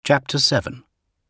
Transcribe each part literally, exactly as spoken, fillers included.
Chapter seven.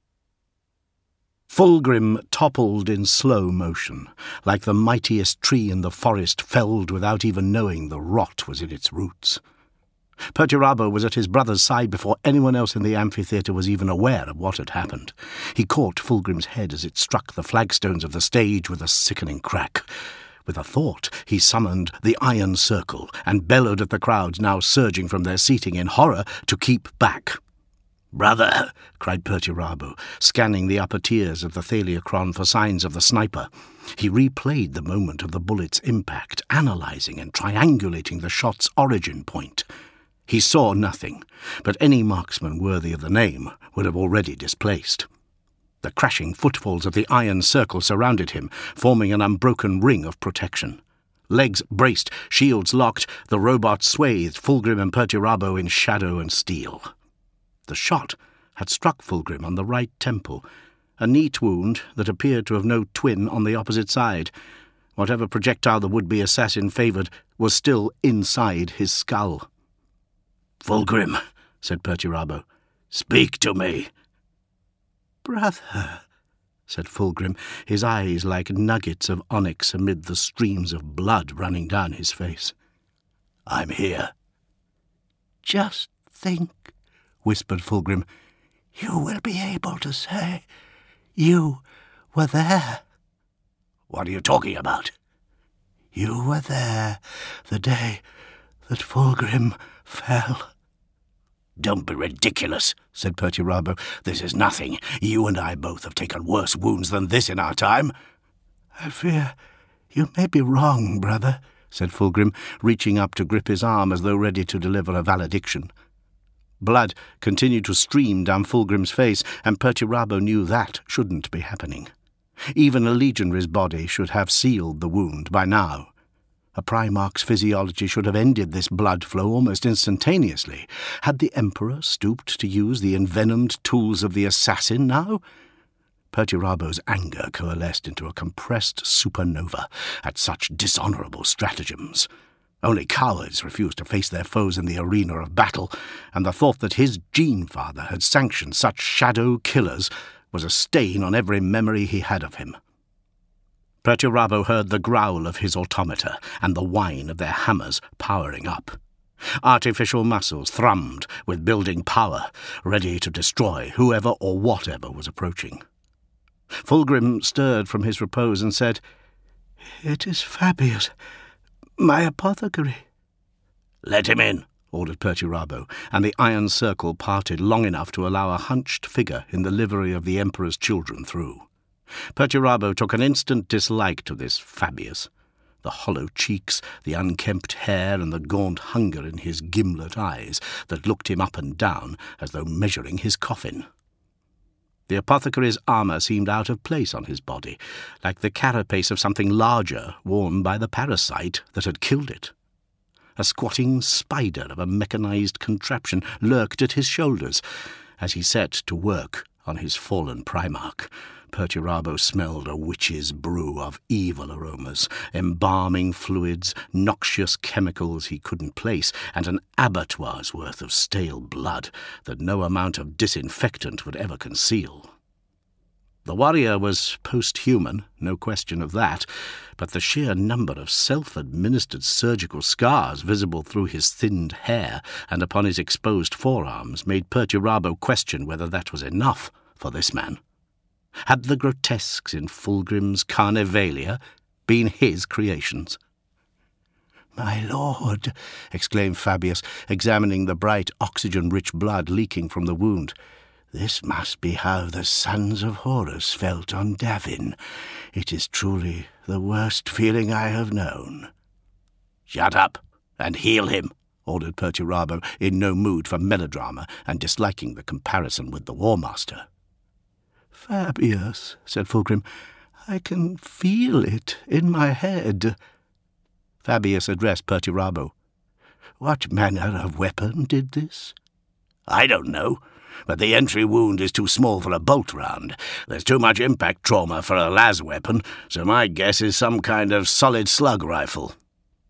Fulgrim toppled in slow motion, like the mightiest tree in the forest felled without even knowing the rot was in its roots. Perturabo was at his brother's side before anyone else in the amphitheatre was even aware of what had happened. He caught Fulgrim's head as it struck the flagstones of the stage with a sickening crack. With a thought, he summoned the Iron Circle and bellowed at the crowds now surging from their seating in horror to keep back. "Brother!" cried Perturabo, scanning the upper tiers of the Thaliacron for signs of the sniper. He replayed the moment of the bullet's impact, analysing and triangulating the shot's origin point. He saw nothing, but any marksman worthy of the name would have already displaced. The crashing footfalls of the Iron Circle surrounded him, forming an unbroken ring of protection. Legs braced, shields locked, the robot swathed Fulgrim and Perturabo in shadow and steel. The shot had struck Fulgrim on the right temple, a neat wound that appeared to have no twin on the opposite side. Whatever projectile the would-be assassin favoured was still inside his skull. "Fulgrim," said Perturabo, "speak to me." "Brother," said Fulgrim, his eyes like nuggets of onyx amid the streams of blood running down his face. "I'm here." "Just think," whispered Fulgrim, "you will be able to say you were there." "What are you talking about?" "You were there the day that Fulgrim fell." "Don't be ridiculous," said Perturabo. "This is nothing. You and I both have taken worse wounds than this in our time." "I fear you may be wrong, brother," said Fulgrim, reaching up to grip his arm as though ready to deliver a valediction. Blood continued to stream down Fulgrim's face, and Perturabo knew that shouldn't be happening. Even a legionary's body should have sealed the wound by now. A Primarch's physiology should have ended this blood flow almost instantaneously. Had the Emperor stooped to use the envenomed tools of the assassin now? Perturabo's anger coalesced into a compressed supernova at such dishonourable stratagems. Only cowards refused to face their foes in the arena of battle, and the thought that his gene-father had sanctioned such shadow killers was a stain on every memory he had of him. Perturabo heard the growl of his automata and the whine of their hammers powering up. Artificial muscles thrummed with building power, ready to destroy whoever or whatever was approaching. Fulgrim stirred from his repose and said, "It is Fabius, my apothecary." "Let him in," ordered Perturabo, and the Iron Circle parted long enough to allow a hunched figure in the livery of the Emperor's children through. Perturabo took an instant dislike to this Fabius. The hollow cheeks, the unkempt hair, and the gaunt hunger in his gimlet eyes that looked him up and down as though measuring his coffin. The apothecary's armour seemed out of place on his body, like the carapace of something larger worn by the parasite that had killed it. A squatting spider of a mechanized contraption lurked at his shoulders as he set to work on his fallen Primarch. Perturabo smelled a witch's brew of evil aromas, embalming fluids, noxious chemicals he couldn't place, and an abattoir's worth of stale blood that no amount of disinfectant would ever conceal. The warrior was post-human, no question of that, but the sheer number of self-administered surgical scars visible through his thinned hair and upon his exposed forearms made Perturabo question whether that was enough for this man. Had the grotesques in Fulgrim's Carnivalia been his creations? "My lord," exclaimed Fabius, examining the bright oxygen-rich blood leaking from the wound, "this must be how the sons of Horus felt on Davin. It is truly the worst feeling I have known." "Shut up and heal him," ordered Perturabo, in no mood for melodrama and disliking the comparison with the War Master. "Fabius," said Fulgrim, "I can feel it in my head." Fabius addressed Perturabo. "What manner of weapon did this?" "I don't know, but the entry wound is too small for a bolt round. There's too much impact trauma for a las weapon, so my guess is some kind of solid slug rifle."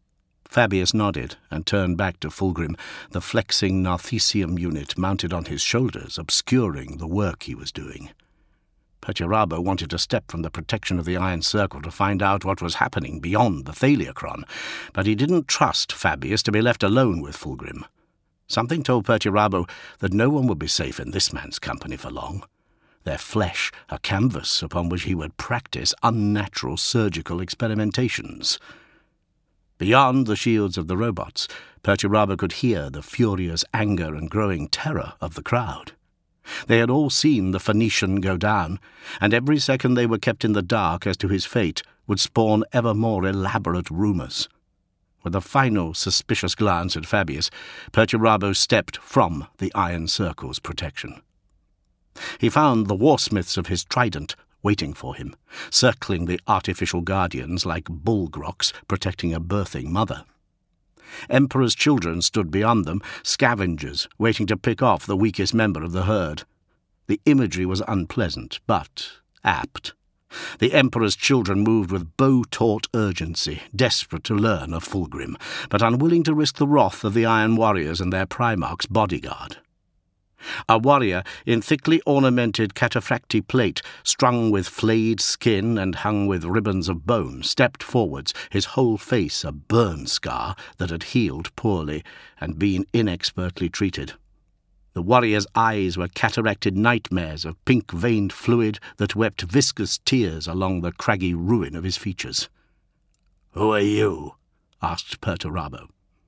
Fabius nodded and turned back to Fulgrim, the flexing Narthesium unit mounted on his shoulders, obscuring the work he was doing. Perturabo wanted to step from the protection of the Iron Circle to find out what was happening beyond the Thaliacron, but he didn't trust Fabius to be left alone with Fulgrim. Something told Perturabo that no one would be safe in this man's company for long. Their flesh a canvas upon which he would practice unnatural surgical experimentations. Beyond the shields of the robots, Perturabo could hear the furious anger and growing terror of the crowd. They had all seen the Phoenician go down, and every second they were kept in the dark as to his fate would spawn ever more elaborate rumours. With a final suspicious glance at Fabius, Perturabo stepped from the Iron Circle's protection. He found the warsmiths of his trident waiting for him, circling the artificial guardians like bullgrocs protecting a birthing mother. Emperor's children stood beyond them, scavengers waiting to pick off the weakest member of the herd. The imagery was unpleasant, but apt. The Emperor's children moved with bow-taut urgency, desperate to learn of Fulgrim, but unwilling to risk the wrath of the Iron Warriors and their Primarch's bodyguard. A warrior in thickly ornamented cataphracti plate, strung with flayed skin and hung with ribbons of bone, stepped forwards, his whole face a burn scar that had healed poorly and been inexpertly treated. The warrior's eyes were cataracted nightmares of pink-veined fluid that wept viscous tears along the craggy ruin of his features. "Who are you?" asked Perturabo.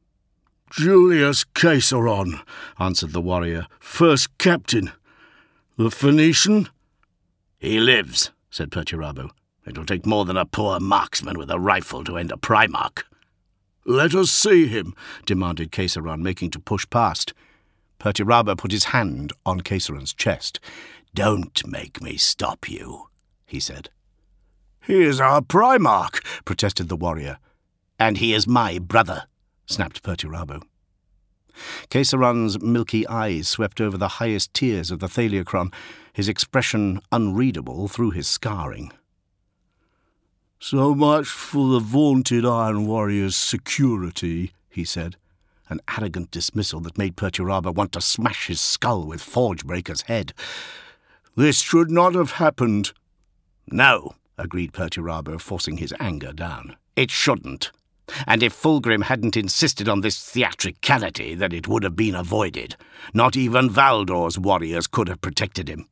"Julius Caesaron," answered the warrior, "first captain. The Phoenician?" "He lives," said Perturabo. "It will take more than a poor marksman with a rifle to end a Primarch." "Let us see him," demanded Caesaron, making to push past. Perturabo put his hand on Caesaron's chest. "Don't make me stop you," he said. "He is our Primarch," protested the warrior. "And he is my brother," snapped Perturabo. Caesaron's milky eyes swept over the highest tiers of the Thaliacron, his expression unreadable through his scarring. "So much for the vaunted Iron Warrior's security," he said, an arrogant dismissal that made Perturabo want to smash his skull with Forgebreaker's head. "This should not have happened." "No," agreed Perturabo, forcing his anger down. "It shouldn't. And if Fulgrim hadn't insisted on this theatricality, then it would have been avoided. Not even Valdor's warriors could have protected him."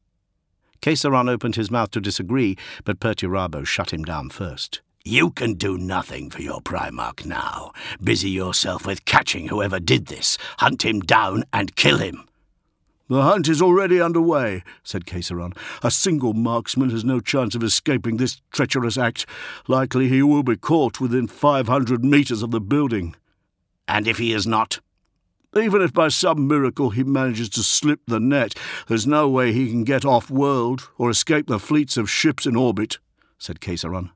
Caesaron opened his mouth to disagree, but Perturabo shut him down first. "You can do nothing for your Primarch now. Busy yourself with catching whoever did this. Hunt him down and kill him." "The hunt is already underway," said Caesaron. "A single marksman has no chance of escaping this treacherous act. Likely he will be caught within five hundred metres of the building." "And if he is not?" "Even if by some miracle he manages to slip the net, there's no way he can get off-world or escape the fleets of ships in orbit," said Caesaron.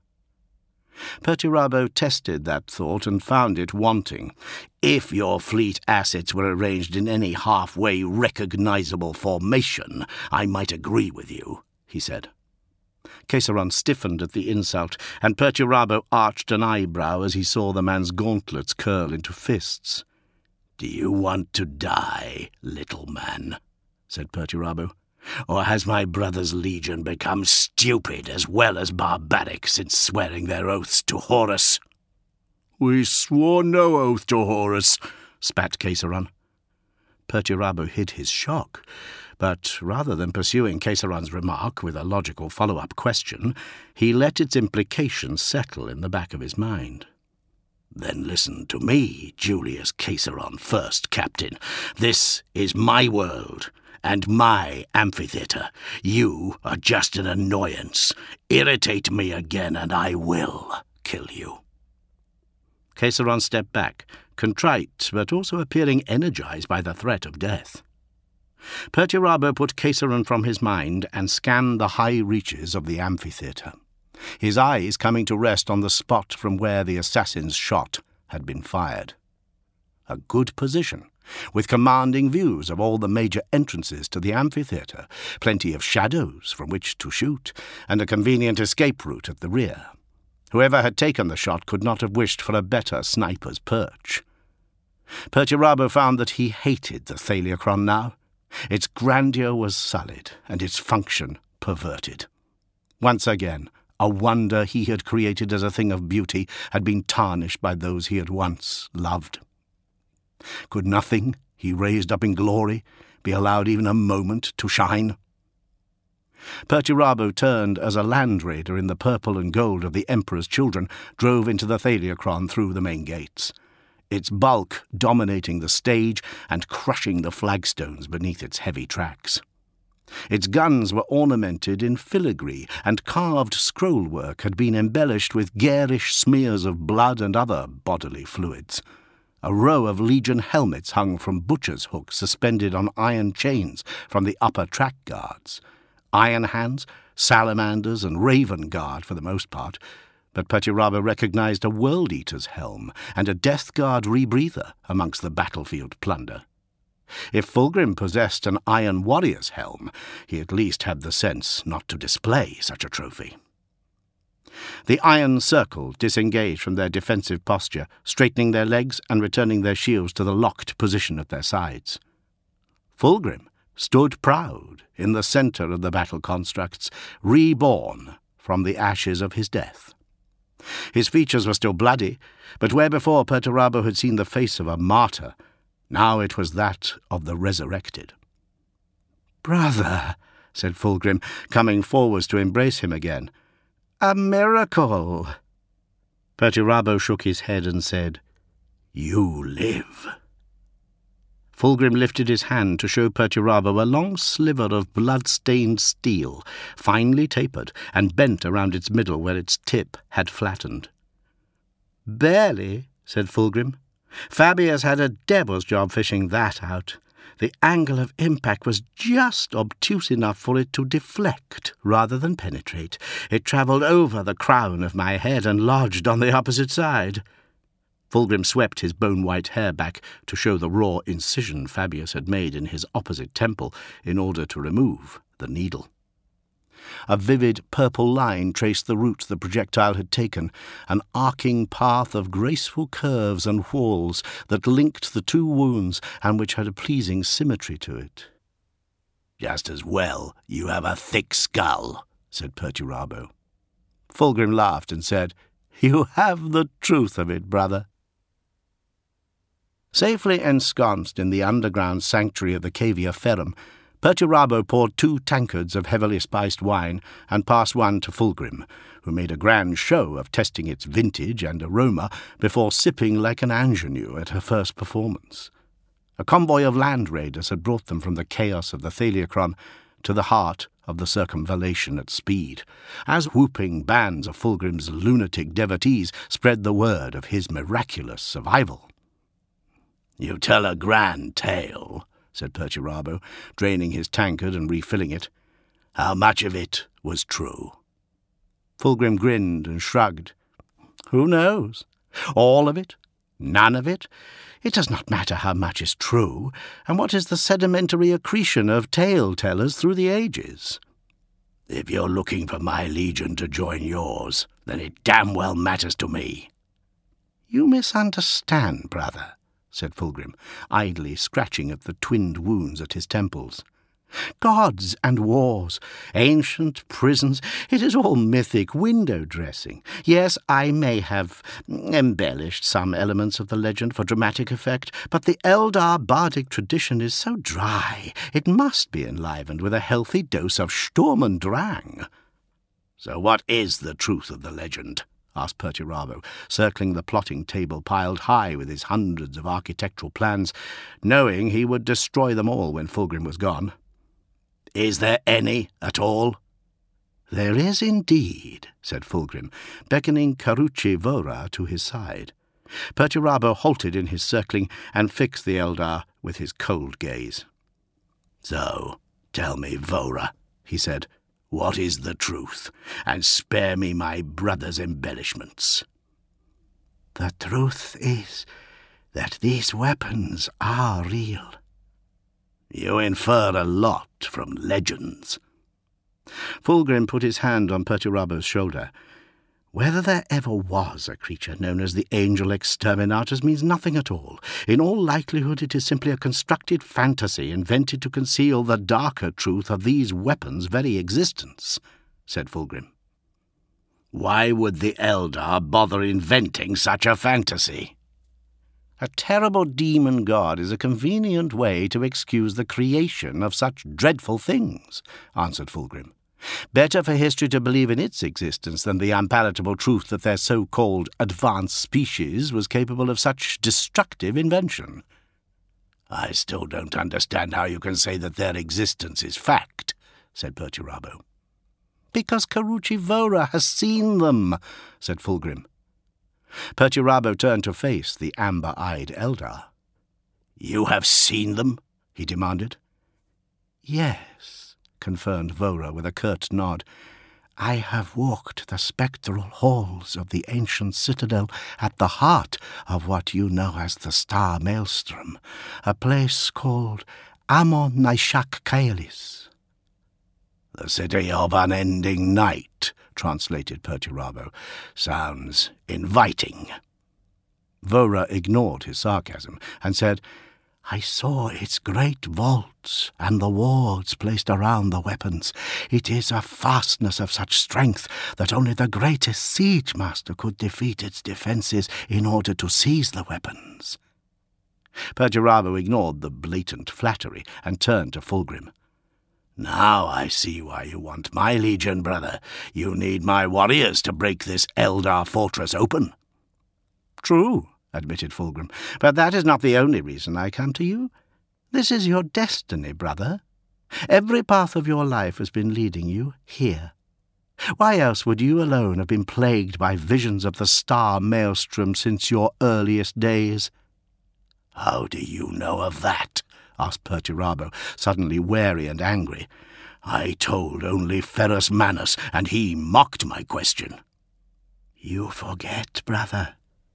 Perturabo tested that thought and found it wanting. "If your fleet assets were arranged in any halfway recognizable formation, I might agree with you," he said. Caesaron stiffened at the insult, and Perturabo arched an eyebrow as he saw the man's gauntlets curl into fists. "Do you want to die, little man?" said Perturabo. "Or has my brother's legion become stupid as well as barbaric since swearing their oaths to Horus?" "We swore no oath to Horus," spat Caesaron. Perturabo hid his shock, but rather than pursuing Caesaron's remark with a logical follow-up question, he let its implications settle in the back of his mind. "Then listen to me, Julius Caesaron, first captain. This is my world and my amphitheatre. You are just an annoyance. Irritate me again and I will kill you." Caesaron stepped back, contrite but also appearing energized by the threat of death. Perturabo put Caesaron from his mind and scanned the high reaches of the amphitheatre, his eyes coming to rest on the spot from where the assassin's shot had been fired. A good position, with commanding views of all the major entrances to the amphitheatre, plenty of shadows from which to shoot, and a convenient escape route at the rear. Whoever had taken the shot could not have wished for a better sniper's perch. Perturabo found that he hated the Thaliacron now. Its grandeur was sullied, and its function perverted. Once again, a wonder he had created as a thing of beauty had been tarnished by those he had once loved. Could nothing he raised up in glory be allowed even a moment to shine? Perturabo turned as a land raider in the purple and gold of the Emperor's children drove into the Thaliacron through the main gates, its bulk dominating the stage and crushing the flagstones beneath its heavy tracks. Its guns were ornamented in filigree, and carved scrollwork had been embellished with garish smears of blood and other bodily fluids. A row of Legion helmets hung from butcher's hooks suspended on iron chains from the upper track guards. Iron hands, salamanders, and raven guard for the most part, but Perturabo recognized a World Eater's helm and a Death Guard rebreather amongst the battlefield plunder. If Fulgrim possessed an Iron Warrior's helm, he at least had the sense not to display such a trophy. The Iron Circle disengaged from their defensive posture, straightening their legs and returning their shields to the locked position at their sides. Fulgrim stood proud in the centre of the battle constructs, reborn from the ashes of his death. His features were still bloody, but where before Perturabo had seen the face of a martyr, now it was that of the resurrected. "Brother," said Fulgrim, coming forwards to embrace him again, "a miracle." Perturabo shook his head and said, "You live." Fulgrim lifted his hand to show Perturabo a long sliver of blood-stained steel, finely tapered and bent around its middle where its tip had flattened. "Barely," said Fulgrim. "Fabius had a devil's job fishing that out. The angle of impact was just obtuse enough for it to deflect rather than penetrate. It travelled over the crown of my head and lodged on the opposite side." Fulgrim swept his bone-white hair back to show the raw incision Fabius had made in his opposite temple in order to remove the needle. A vivid purple line traced the route the projectile had taken, an arcing path of graceful curves and whorls that linked the two wounds and which had a pleasing symmetry to it. "Just as well you have a thick skull," said Perturabo. Fulgrim laughed and said, "You have the truth of it, brother." Safely ensconced in the underground sanctuary of the Cavia Ferrum, Perturabo poured two tankards of heavily spiced wine and passed one to Fulgrim, who made a grand show of testing its vintage and aroma before sipping like an ingenue at her first performance. A convoy of land raiders had brought them from the chaos of the Thaliacron to the heart of the circumvallation at speed, as whooping bands of Fulgrim's lunatic devotees spread the word of his miraculous survival. "You tell a grand tale," said Perturabo, draining his tankard and refilling it. "How much of it was true?" Fulgrim grinned and shrugged. "Who knows? All of it? None of it? It does not matter how much is true, and what is the sedimentary accretion of tale-tellers through the ages. If you're looking for my legion to join yours, then it damn well matters to me." "You misunderstand, brother," said Fulgrim, idly scratching at the twinned wounds at his temples. "Gods and wars, ancient prisons, it is all mythic window-dressing. Yes, I may have embellished some elements of the legend for dramatic effect, but the Eldar bardic tradition is so dry, it must be enlivened with a healthy dose of Sturm und Drang." "So what is the truth of the legend?" asked Perturabo, circling the plotting table piled high with his hundreds of architectural plans, knowing he would destroy them all when Fulgrim was gone. "Is there any at all?" "There is indeed," said Fulgrim, beckoning Carucci Vora to his side. Perturabo halted in his circling and fixed the Eldar with his cold gaze. "So, tell me, Vora," he said, "what is the truth, and spare me my brother's embellishments." "The truth is that these weapons are real." "You infer a lot from legends." Fulgrim put his hand on Perturabo's shoulder. Whether there ever was a creature known as the Angel Exterminatus means nothing at all. In all likelihood it is simply a constructed fantasy invented to conceal the darker truth of these weapons' very existence," said Fulgrim. "Why would the Eldar bother inventing such a fantasy?" "A terrible demon god is a convenient way to excuse the creation of such dreadful things," answered Fulgrim. "Better for history to believe in its existence than the unpalatable truth that their so-called advanced species was capable of such destructive invention." "I still don't understand how you can say that their existence is fact," said Perturabo. "Because Carucci Vora has seen them," said Fulgrim. Perturabo turned to face the amber-eyed Eldar. "You have seen them?" he demanded. "Yes," confirmed Vora with a curt nod. "I have walked the spectral halls of the ancient citadel at the heart of what you know as the Star Maelstrom, a place called Amon Naishak Kaelis." "The city of unending night," translated Perturabo. "Sounds inviting." Vora ignored his sarcasm and said, "I saw its great vaults and the wards placed around the weapons. It is a fastness of such strength that only the greatest siege master could defeat its defences in order to seize the weapons." Perturabo ignored the blatant flattery and turned to Fulgrim. "Now I see why you want my legion, brother. You need my warriors to break this Eldar fortress open." "True," admitted Fulgrim, "but that is not the only reason I come to you. This is your destiny, brother. Every path of your life has been leading you here. Why else would you alone have been plagued by visions of the Star Maelstrom since your earliest days?" "How do you know of that?" asked Perturabo, suddenly wary and angry. "I told only Ferrus Manus, and he mocked my question." "You forget, brother.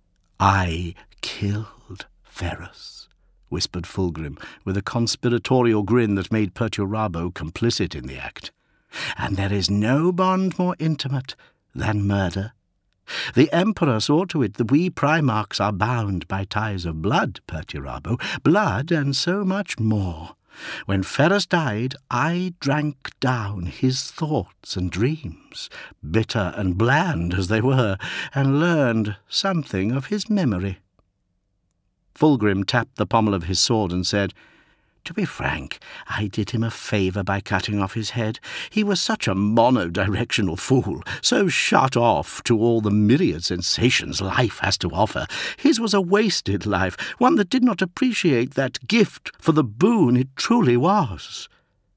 I killed Ferrus," whispered Fulgrim, with a conspiratorial grin that made Perturabo complicit in the act. "And there is no bond more intimate than murder. The Emperor saw to it that we Primarchs are bound by ties of blood, Perturabo, blood and so much more. When Ferrus died, I drank down his thoughts and dreams, bitter and bland as they were, and learned something of his memory." Fulgrim tapped the pommel of his sword and said, "To be frank, I did him a favour by cutting off his head. He was such a monodirectional fool, so shut off to all the myriad sensations life has to offer. His was a wasted life, one that did not appreciate that gift for the boon it truly was."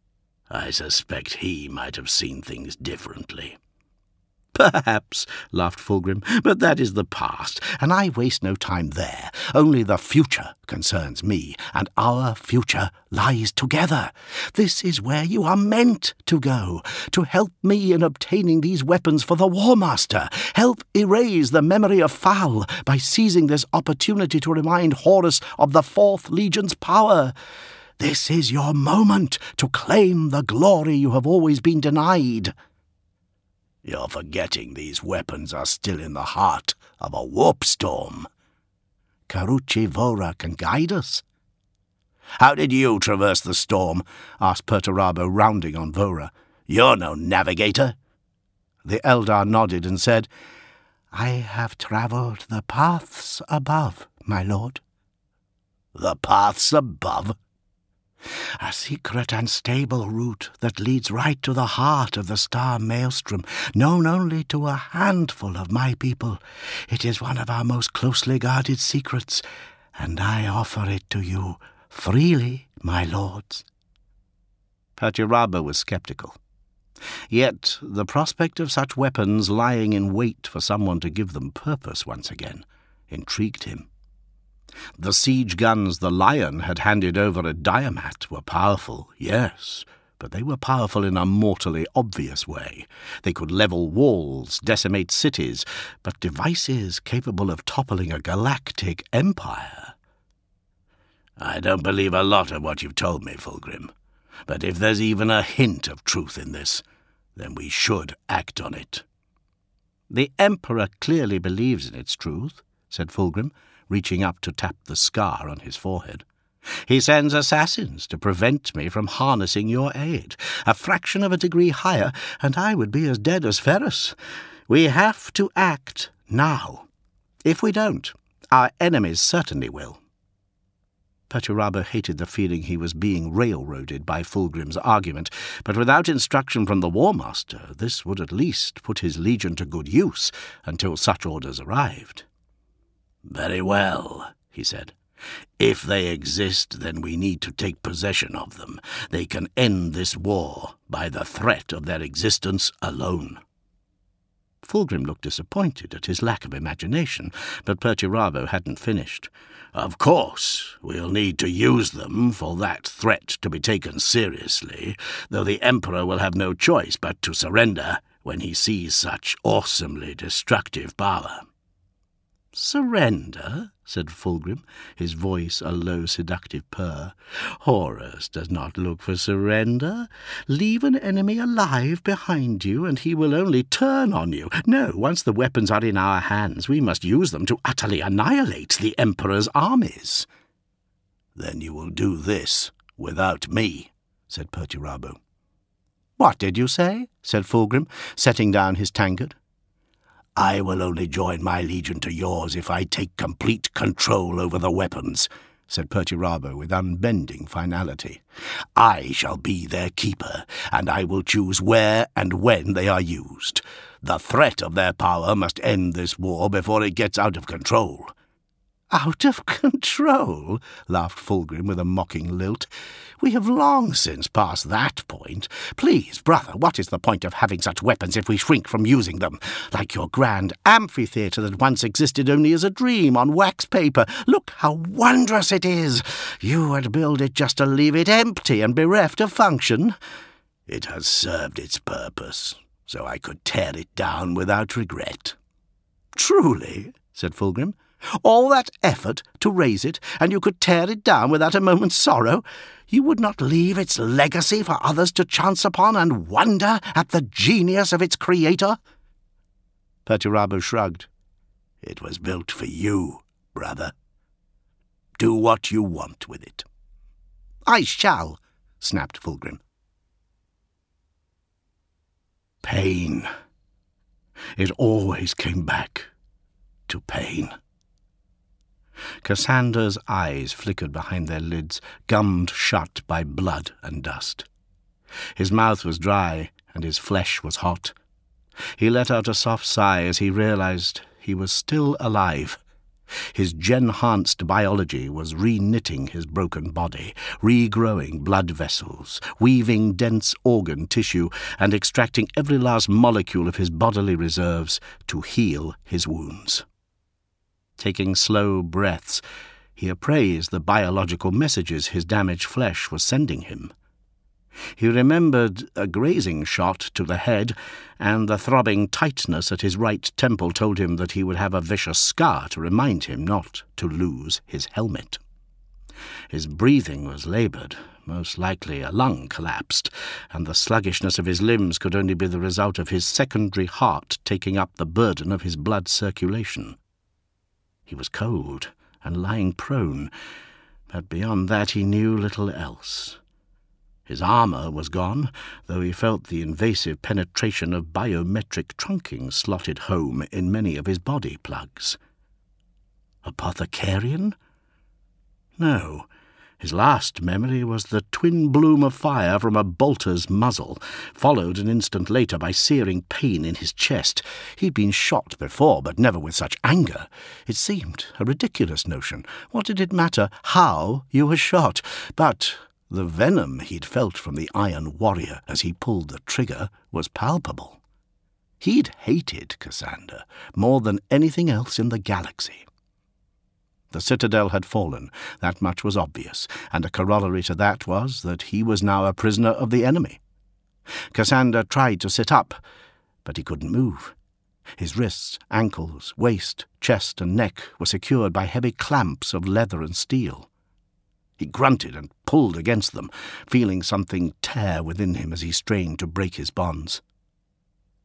"I suspect he might have seen things differently." "Perhaps," laughed Fulgrim, "but that is the past, and I waste no time there. Only the future concerns me, and our future lies together. This is where you are meant to go, to help me in obtaining these weapons for the War Master. Help erase the memory of Fal by seizing this opportunity to remind Horus of the Fourth Legion's power. This is your moment to claim the glory you have always been denied." "You're forgetting these weapons are still in the heart of a warp storm." "Carucci Vora can guide us." "How did you traverse the storm?" asked Perturabo, rounding on Vora. "You're no navigator." The Eldar nodded and said, "I have travelled the paths above, my lord." "The paths above?" "A secret and stable route that leads right to the heart of the Star Maelstrom, known only to a handful of my people. It is one of our most closely guarded secrets, and I offer it to you freely, my lords." Perturabo was sceptical. Yet the prospect of such weapons lying in wait for someone to give them purpose once again intrigued him. The siege guns the Lion had handed over at Diamat were powerful, yes, but they were powerful in a mortally obvious way. They could level walls, decimate cities, but devices capable of toppling a galactic empire. "I don't believe a lot of what you've told me, Fulgrim, but if there's even a hint of truth in this, then we should act on it." "The Emperor clearly believes in its truth," said Fulgrim, reaching up to tap the scar on his forehead. "He sends assassins to prevent me from harnessing your aid. A fraction of a degree higher, and I would be as dead as Ferrus. We have to act now. If we don't, our enemies certainly will." Perturabo hated the feeling he was being railroaded by Fulgrim's argument, but without instruction from the War Master, this would at least put his legion to good use until such orders arrived. "Very well," he said. "If they exist, then we need to take possession of them. They can end this war by the threat of their existence alone." Fulgrim looked disappointed at his lack of imagination, but Perturabo hadn't finished. "Of course, we'll need to use them for that threat to be taken seriously, though the Emperor will have no choice but to surrender when he sees such awesomely destructive power." "Surrender?" said Fulgrim, his voice a low seductive purr. "Horus does not look for surrender. Leave an enemy alive behind you, and he will only turn on you. No, once the weapons are in our hands, we must use them to utterly annihilate the Emperor's armies." "Then you will do this without me," said Perturabo. "What did you say?" said Fulgrim, setting down his tankard. "I will only join my legion to yours if I take complete control over the weapons," said Perturabo with unbending finality. "I shall be their keeper, and I will choose where and when they are used. The threat of their power must end this war before it gets out of control." "Out of control?" laughed Fulgrim with a mocking lilt. "We have long since passed that point. Please, brother, what is the point of having such weapons if we shrink from using them? Like your grand amphitheatre that once existed only as a dream on wax paper. Look how wondrous it is! You would build it just to leave it empty and bereft of function." "It has served its purpose, so I could tear it down without regret." "Truly?" said Fulgrim. "All that effort to raise it, and you could tear it down without a moment's sorrow? You would not leave its legacy for others to chance upon and wonder at the genius of its creator?" Perturabo shrugged. "It was built for you, brother. Do what you want with it." "I shall," snapped Fulgrim. Pain. It always came back to pain. Cassandra's eyes flickered behind their lids, gummed shut by blood and dust. His mouth was dry, and his flesh was hot. He let out a soft sigh as he realized he was still alive. His gen-hanced biology was re-knitting his broken body, regrowing blood vessels, weaving dense organ tissue, and extracting every last molecule of his bodily reserves to heal his wounds. Taking slow breaths, he appraised the biological messages his damaged flesh was sending him. He remembered a grazing shot to the head, and the throbbing tightness at his right temple told him that he would have a vicious scar to remind him not to lose his helmet. His breathing was laboured. Most likely a lung collapsed, and the sluggishness of his limbs could only be the result of his secondary heart taking up the burden of his blood circulation. He was cold and lying prone, but beyond that he knew little else. His armour was gone, though he felt the invasive penetration of biometric trunking slotted home in many of his body plugs. Apothecarian? No. His last memory was the twin bloom of fire from a bolter's muzzle, followed an instant later by searing pain in his chest. He'd been shot before, but never with such anger. It seemed a ridiculous notion. What did it matter how you were shot? But the venom he'd felt from the Iron Warrior as he pulled the trigger was palpable. He'd hated Cassandra more than anything else in the galaxy. The citadel had fallen, that much was obvious, and a corollary to that was that he was now a prisoner of the enemy. Cassandra tried to sit up, but he couldn't move. His wrists, ankles, waist, chest, and neck were secured by heavy clamps of leather and steel. He grunted and pulled against them, feeling something tear within him as he strained to break his bonds.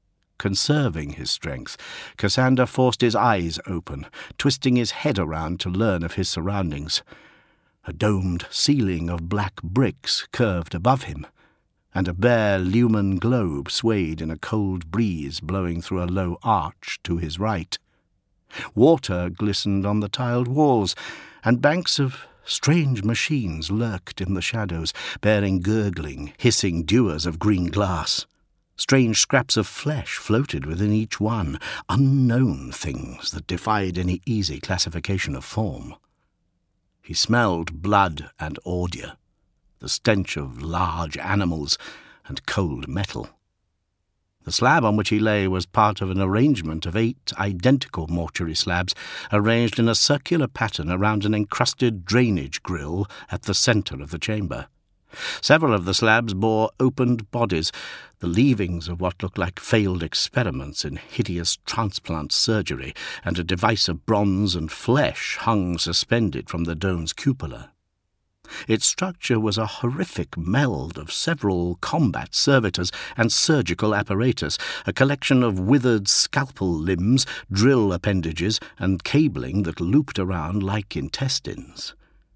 conserving his strength, Cassander forced his eyes open, twisting his head around to learn of his surroundings. A domed ceiling of black bricks curved above him, and a bare lumen globe swayed in a cold breeze blowing through a low arch to his right. Water glistened on the tiled walls, and banks of strange machines lurked in the shadows, bearing gurgling, hissing dewars of green glass. Strange scraps of flesh floated within each one, unknown things that defied any easy classification of form. He smelled blood and ordure, the stench of large animals and cold metal. The slab on which he lay was part of an arrangement of eight identical mortuary slabs arranged in a circular pattern around an encrusted drainage grill at the centre of the chamber. Several of the slabs bore opened bodies, the leavings of what looked like failed experiments in hideous transplant surgery, and a device of bronze and flesh hung suspended from the dome's cupola. Its structure was a horrific meld of several combat servitors and surgical apparatus, a collection of withered scalpel limbs, drill appendages, and cabling that looped around like intestines.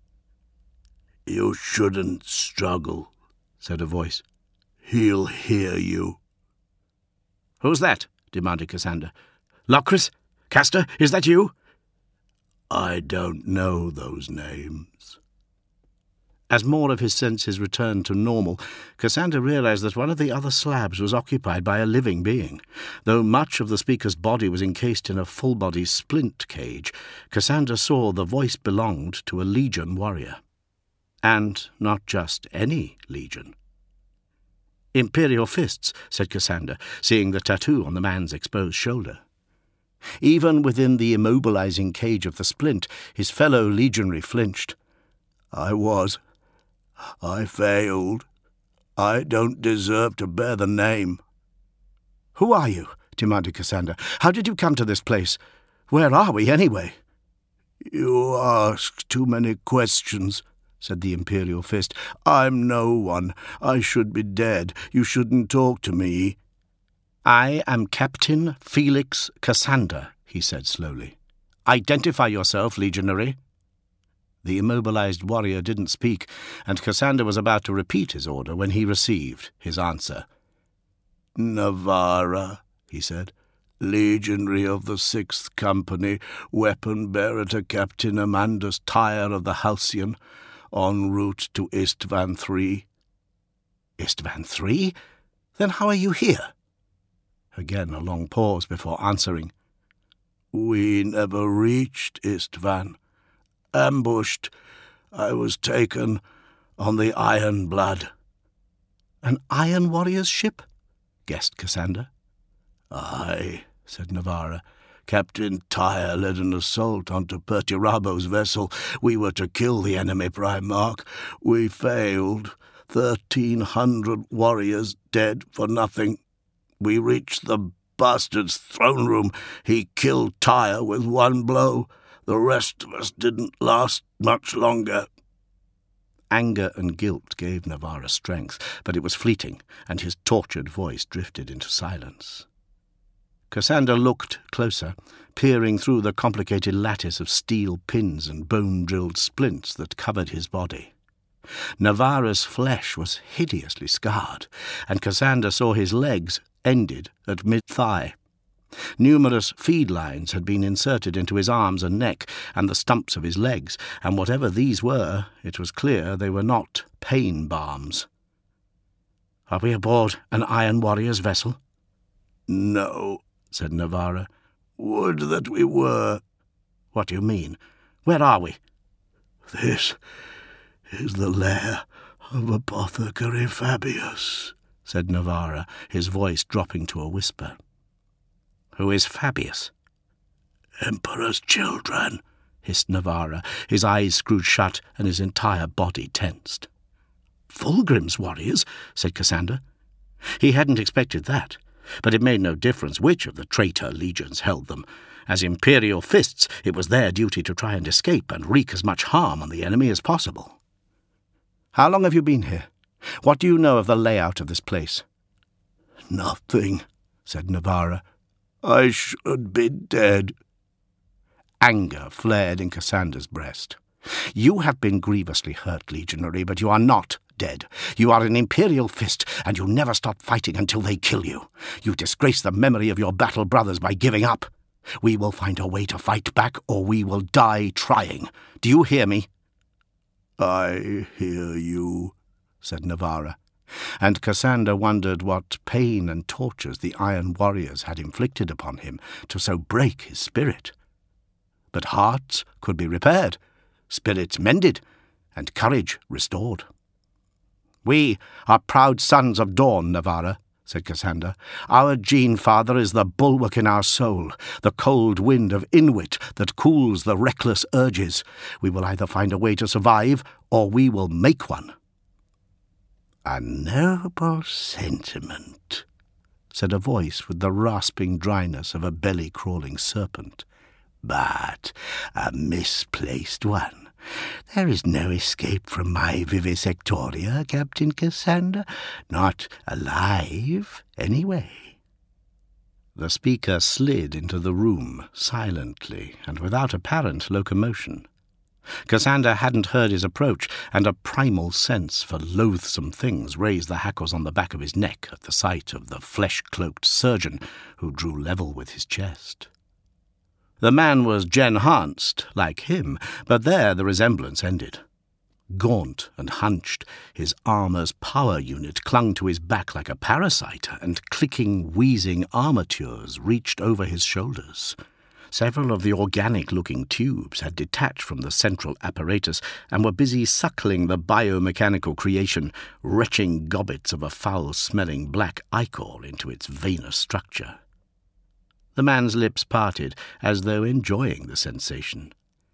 "You shouldn't struggle," said a voice. "He'll hear you." "Who's that?" demanded Cassander. "Locris? Castor, is that you?" "I don't know those names." As more of his senses returned to normal, Cassander realized that one of the other slabs was occupied by a living being. Though much of the speaker's body was encased in a full-body splint cage, Cassander saw the voice belonged to a Legion warrior. And not just any Legion. "Imperial fists," said Cassander, seeing the tattoo on the man's exposed shoulder. Even within the immobilizing cage of the splint, his fellow legionary flinched. "I was. I failed. I don't deserve to bear the name." "Who are you?" demanded Cassander. "How did you come to this place? Where are we, anyway?" "You ask too many questions," said the Imperial Fist. "I'm no one. I should be dead. You shouldn't talk to me." "I am Captain Felix Cassander," he said slowly. "Identify yourself, legionary." The immobilized warrior didn't speak, and Cassander was about to repeat his order when he received his answer. "Navarra," he said, "legionary of the Sixth Company, weapon-bearer to Captain Amandus Tyre of the Halcyon, en route to Istvan three. "Istvan three? Then how are you here?" Again a long pause before answering. "We never reached Istvan. Ambushed. I was taken on the Iron Blood." "An Iron Warrior's ship?" guessed Cassander. "Aye," said Navarra. "Captain Tyre led an assault onto Perturabo's vessel. We were to kill the enemy Primarch. We failed. Thirteen hundred warriors dead for nothing. We reached the bastard's throne room. He killed Tyre with one blow. The rest of us didn't last much longer." Anger and guilt gave Navarra strength, but it was fleeting, and his tortured voice drifted into silence. Cassander looked closer, peering through the complicated lattice of steel pins and bone-drilled splints that covered his body. Navarra's flesh was hideously scarred, and Cassander saw his legs ended at mid-thigh. Numerous feed lines had been inserted into his arms and neck and the stumps of his legs, and whatever these were, it was clear they were not pain balms. "Are we aboard an Iron Warrior's vessel?" "No," said Navarra. "Would that we were." "What do you mean? Where are we?" "This is the lair of Apothecary Fabius," said Navarra, his voice dropping to a whisper. "Who is Fabius?" "Emperor's children," hissed Navarra, his eyes screwed shut and his entire body tensed. "Fulgrim's warriors?" said Cassander. He hadn't expected that, but it made no difference which of the traitor legions held them. As Imperial Fists, it was their duty to try and escape and wreak as much harm on the enemy as possible. "How long have you been here? What do you know of the layout of this place?" "Nothing," said Navarra. "I should be dead." Anger flared in Cassander's breast. "You have been grievously hurt, legionary, but you are not dead. You are an Imperial Fist, and you never stop fighting until they kill you. You disgrace the memory of your battle brothers by giving up. We will find a way to fight back, or we will die trying. Do you hear me?" "I hear you," said Navarra. And Cassander wondered what pain and tortures the Iron Warriors had inflicted upon him to so break his spirit. But hearts could be repaired, spirits mended, and courage restored. "We are proud sons of Dawn, Navarra," said Cassander. "Our Gene-Father is the bulwark in our soul, the cold wind of Inuit that cools the reckless urges. We will either find a way to survive, or we will make one." "A noble sentiment," said a voice with the rasping dryness of a belly-crawling serpent, "but a misplaced one. There is no escape from my vivisectoria, Captain Cassander. Not alive, anyway." The speaker slid into the room, silently and without apparent locomotion. Cassander hadn't heard his approach, and a primal sense for loathsome things raised the hackles on the back of his neck at the sight of the flesh-cloaked surgeon who drew level with his chest. The man was gen-hanced, like him, but there the resemblance ended. Gaunt and hunched, his armour's power unit clung to his back like a parasite, and clicking, wheezing armatures reached over his shoulders. Several of the organic-looking tubes had detached from the central apparatus and were busy suckling the biomechanical creation, retching gobbets of a foul-smelling black ichor into its veinous structure. The man's lips parted, as though enjoying the sensation.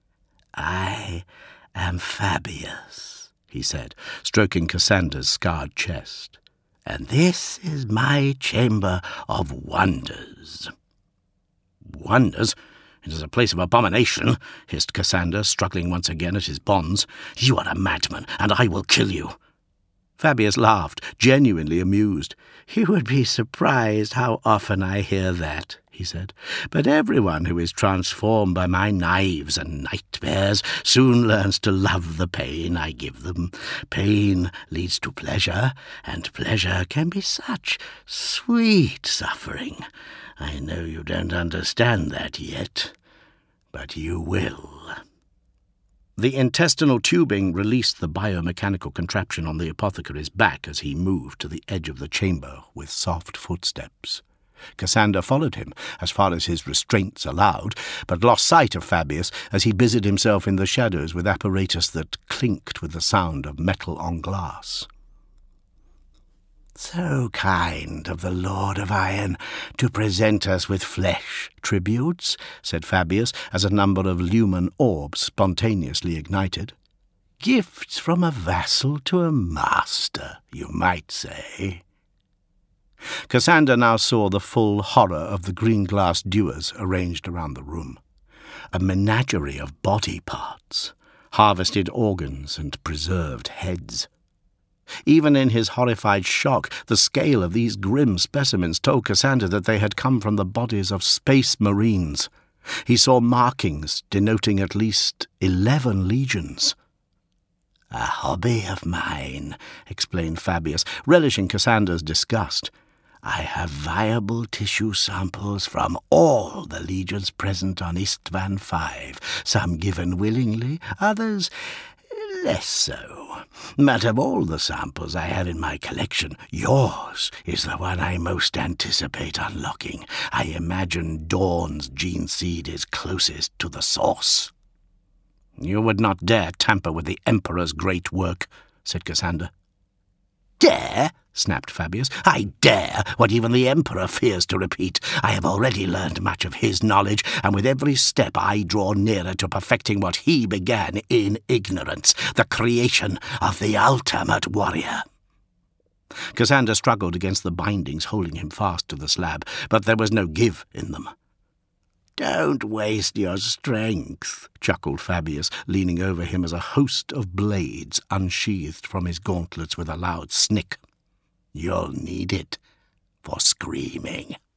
"I am Fabius," he said, stroking Cassander's scarred chest. "And this is my chamber of wonders." "Wonders? It is a place of abomination," hissed Cassander, struggling once again at his bonds. "You are a madman, and I will kill you." Fabius laughed, genuinely amused. "You would be surprised how often I hear that," he said. "But everyone who is transformed by my knives and nightmares soon learns to love the pain I give them. Pain leads to pleasure, and pleasure can be such sweet suffering. I know you don't understand that yet, but you will." The intestinal tubing released the biomechanical contraption on the apothecary's back as he moved to the edge of the chamber with soft footsteps. Cassander followed him as far as his restraints allowed, but lost sight of Fabius as he busied himself in the shadows with apparatus that clinked with the sound of metal on glass. "So kind of the Lord of Iron to present us with flesh tributes," said Fabius, as a number of lumen orbs spontaneously ignited. "Gifts from a vassal to a master, you might say." Cassander now saw the full horror of the green-glass dewars arranged around the room. A menagerie of body parts, harvested organs and preserved heads. Even in his horrified shock, the scale of these grim specimens told Cassander that they had come from the bodies of space marines. He saw markings denoting at least eleven legions. "A hobby of mine," explained Fabius, relishing Cassander's disgust. "I have viable tissue samples from all the legions present on Istvan five, some given willingly, others less so. But of all the samples I have in my collection, yours is the one I most anticipate unlocking. I imagine Dawn's gene seed is closest to the source." "You would not dare tamper with the Emperor's great work," said Cassander. "Dare?" snapped Fabius. "I dare what even the Emperor fears to repeat. I have already learned much of his knowledge, and with every step I draw nearer to perfecting what he began in ignorance, the creation of the ultimate warrior." Cassander struggled against the bindings holding him fast to the slab, but there was no give in them. "Don't waste your strength," chuckled Fabius, leaning over him as a host of blades unsheathed from his gauntlets with a loud snick. "You'll need it for screaming."